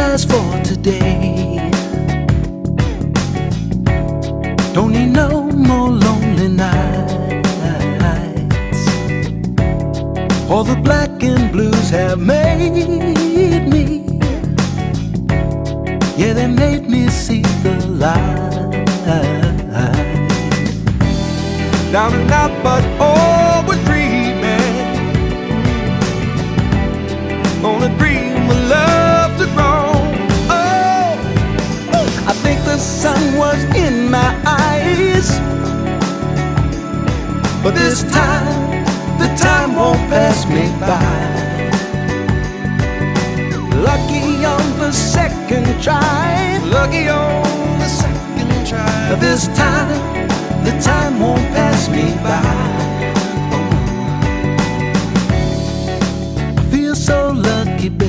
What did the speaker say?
last for today. Don't need no more lonely nights. All the black and blues have made me. Yeah, they made me see the light. Down and out, but always dreaming. Only dream of love to grow. Oh, I think the sun was in my eyes, but this time, the time won't pass me by. Lucky on the second try. Lucky on the second try. This time, the time won't pass me by.